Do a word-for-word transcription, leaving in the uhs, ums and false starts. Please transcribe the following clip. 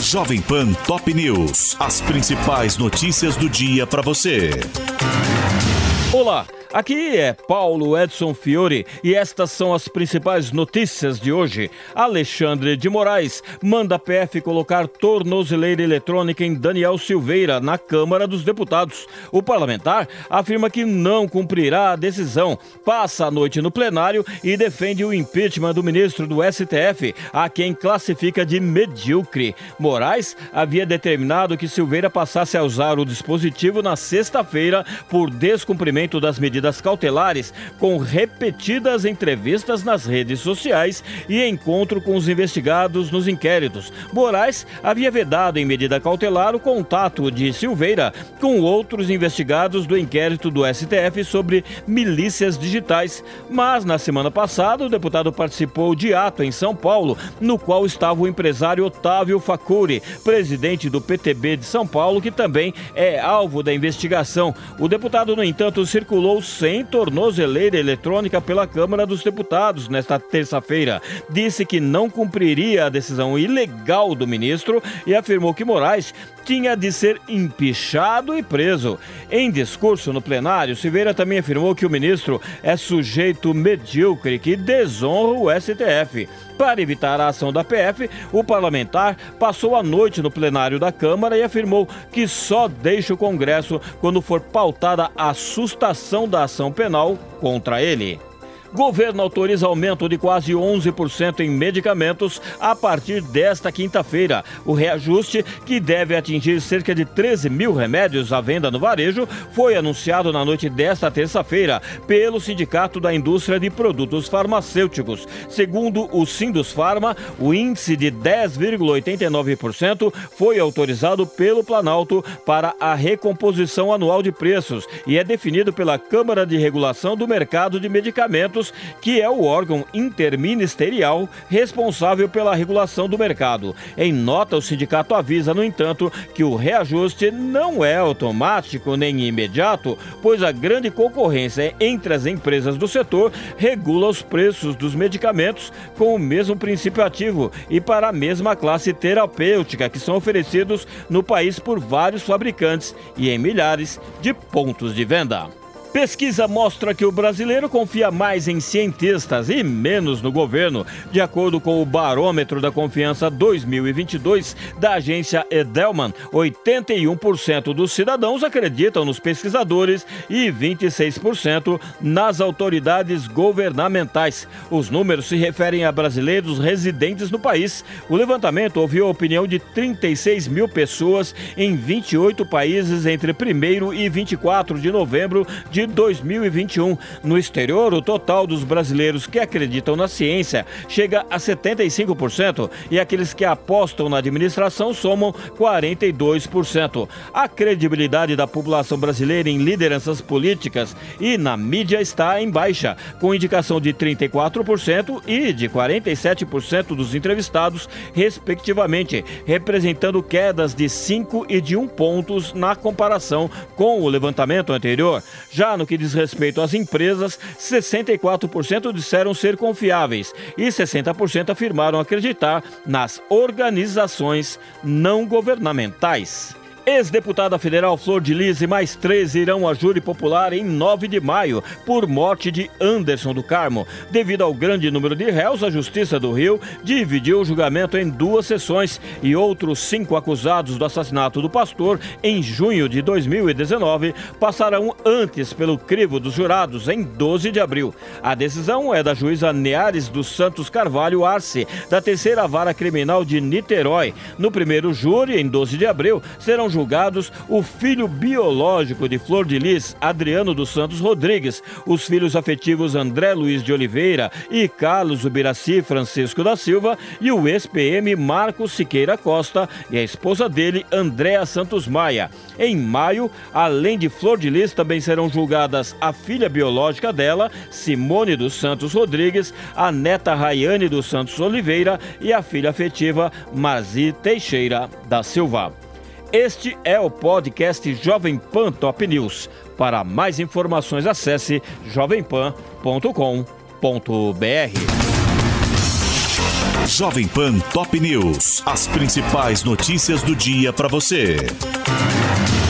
Jovem Pan Top News. As principais notícias do dia para você. Olá, aqui é Paulo Edson Fiore e estas são as principais notícias de hoje. Alexandre de Moraes manda a P F colocar tornozeleira eletrônica em Daniel Silveira na Câmara dos Deputados. O parlamentar afirma que não cumprirá a decisão, passa a noite no plenário e defende o impeachment do ministro do S T F, a quem classifica de medíocre. Moraes havia determinado que Silveira passasse a usar o dispositivo na sexta-feira por descumprimento das medidas cautelares, com repetidas entrevistas nas redes sociais e encontro com os investigados nos inquéritos. Moraes havia vedado em medida cautelar o contato de Silveira com outros investigados do inquérito do S T F sobre milícias digitais. Mas na semana passada o deputado participou de ato em São Paulo, no qual estava o empresário Otávio Facuri, presidente do P T B de São Paulo, que também é alvo da investigação. O deputado, no entanto, circulou sem tornozeleira eletrônica pela Câmara dos Deputados nesta terça-feira. Disse que não cumpriria a decisão ilegal do ministro e afirmou que Moraes tinha de ser empichado e preso. Em discurso no plenário, Silveira também afirmou que o ministro é sujeito medíocre que desonra o S T F. Para evitar a ação da P F, o parlamentar passou a noite no plenário da Câmara e afirmou que só deixa o Congresso quando for pautada a sustação da ação penal contra ele. Governo autoriza aumento de quase onze por cento em medicamentos a partir desta quinta-feira. O reajuste, que deve atingir cerca de treze mil remédios à venda no varejo, foi anunciado na noite desta terça-feira pelo Sindicato da Indústria de Produtos Farmacêuticos. Segundo o Sindusfarma, o índice de dez vírgula oitenta e nove por cento foi autorizado pelo Planalto para a recomposição anual de preços e é definido pela Câmara de Regulação do Mercado de Medicamentos, que é o órgão interministerial responsável pela regulação do mercado. Em nota, o sindicato avisa, no entanto, que o reajuste não é automático nem imediato, pois a grande concorrência entre as empresas do setor regula os preços dos medicamentos com o mesmo princípio ativo e para a mesma classe terapêutica que são oferecidos no país por vários fabricantes e em milhares de pontos de venda. Pesquisa mostra que o brasileiro confia mais em cientistas e menos no governo. De acordo com o Barômetro da Confiança dois mil e vinte e dois da agência Edelman, oitenta e um por cento dos cidadãos acreditam nos pesquisadores e vinte e seis por cento nas autoridades governamentais. Os números se referem a brasileiros residentes no país. O levantamento ouviu a opinião de trinta e seis mil pessoas em vinte e oito países entre primeiro e vinte e quatro de novembro de dois mil e vinte e um. No exterior, o total dos brasileiros que acreditam na ciência chega a setenta e cinco por cento e aqueles que apostam na administração somam quarenta e dois por cento. A credibilidade da população brasileira em lideranças políticas e na mídia está em baixa, com indicação de trinta e quatro por cento e de quarenta e sete por cento dos entrevistados, respectivamente, representando quedas de cinco e de um pontos na comparação com o levantamento anterior. Já no que diz respeito às empresas, sessenta e quatro por cento disseram ser confiáveis e sessenta por cento afirmaram acreditar nas organizações não governamentais. Ex-deputada federal Flor de Lis e mais três irão a júri popular em nove de maio por morte de Anderson do Carmo. Devido ao grande número de réus, a Justiça do Rio dividiu o julgamento em duas sessões e outros cinco acusados do assassinato do pastor em junho de dois mil e dezenove passarão antes pelo crivo dos jurados em doze de abril. A decisão é da juíza Neares dos Santos Carvalho Arce, da terceira vara criminal de Niterói. No primeiro júri, em doze de abril, serão julgados o filho biológico de Flor de Lis, Adriano dos Santos Rodrigues, os filhos afetivos André Luiz de Oliveira e Carlos Ubiraci Francisco da Silva e o ex-P M Marcos Siqueira Costa e a esposa dele, Andréa Santos Maia. Em maio, além de Flor de Lis, também serão julgadas a filha biológica dela, Simone dos Santos Rodrigues, a neta Raiane dos Santos Oliveira e a filha afetiva Marzi Teixeira da Silva. Este é o podcast Jovem Pan Top News. Para mais informações, acesse jovem pan ponto com ponto br. Jovem Pan Top News. As principais notícias do dia para você.